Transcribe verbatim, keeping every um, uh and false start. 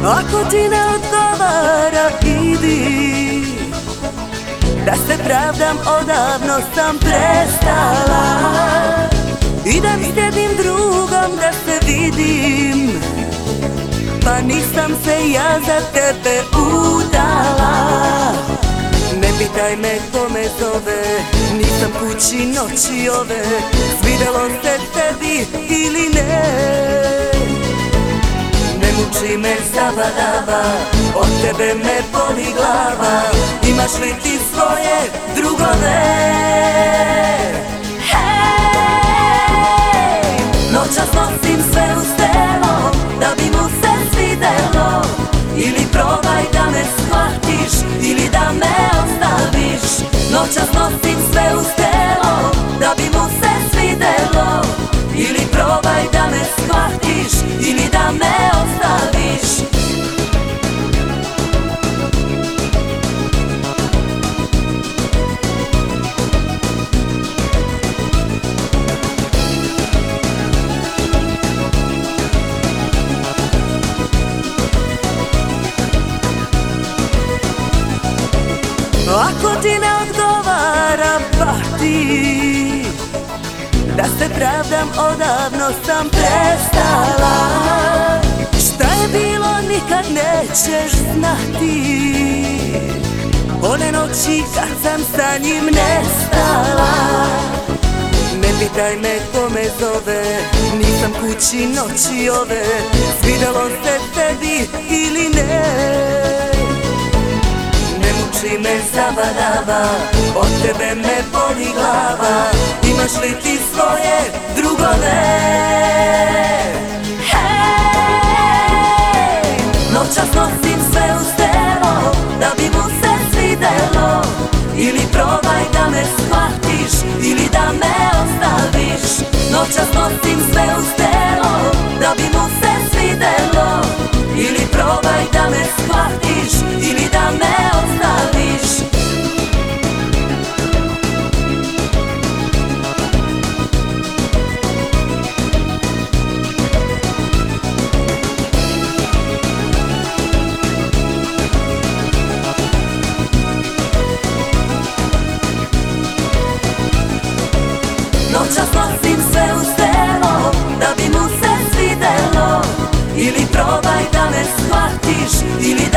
Ako ti ne odgovara, idi. Da se pravdam, odavno sam prestala. Idem s jednim drugom da se vidim, pa nisam se ja za tebe udala. Ne pitaj me ko me zove, nisam kući noći ove. Svidelo se tebi ili ne, ne muči me zabadava, od tebe me boli glava. Imaš li ti svoje drugove? Hej, noćas nosim sve uz telo, da bi mu se svidelo. Ili probaj da me shvatiš, ili da me ostaviš. Noćas nosim sve uz telo, da bi mu se svidelo. Ili probaj da me shvatiš, ili da me ostaviš. Ako ti ne odgovara, pati. Da se pravdam, odavno sam prestala. Šta je bilo nikad nećeš znati. One noći kad sam sa njim nestala. Ne pitaj me ko me zove, nisam kući noći ove. Svidelo se tebi ili ne, ne muči me zabadava, od tebe me boli glava. Imaš li ti svoje drugove? Hej, noćas nosim sve uz telo, da bi mu se svidelo. Ili probaj da me shvatiš, ili da me ostaviš. Noćas nosim sve uz telo, da bi mu se svidelo. Ili probaj da me shvatiš, ili da me ostaviš. Noćas nosim sve uz telo, da bi mu se svidelo. Ili probaj da me shvatiš, ili